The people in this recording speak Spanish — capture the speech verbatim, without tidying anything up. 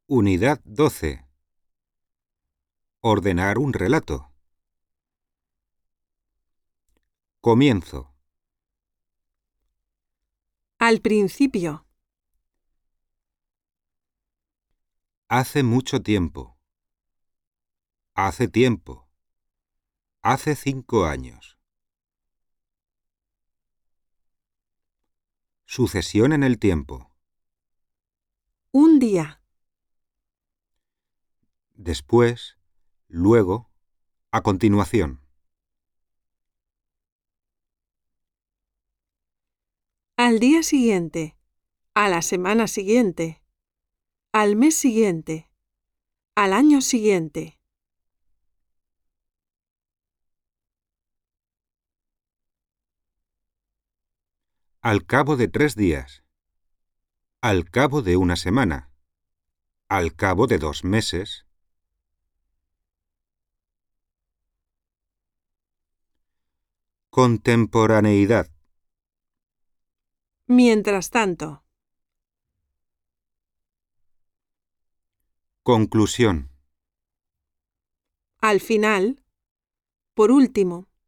Unidad doce. Ordenar un relato. Comienzo. Al principio. Hace mucho tiempo. Hace tiempo. Hace cinco años. Sucesión en el tiempo. Un día. Después, luego, a continuación. Al día siguiente. A la semana siguiente. Al mes siguiente. Al año siguiente. Al cabo de tres días. Al cabo de una semana. Al cabo de dos meses. Contemporaneidad. Mientras tanto. Conclusión. Al final. Por último.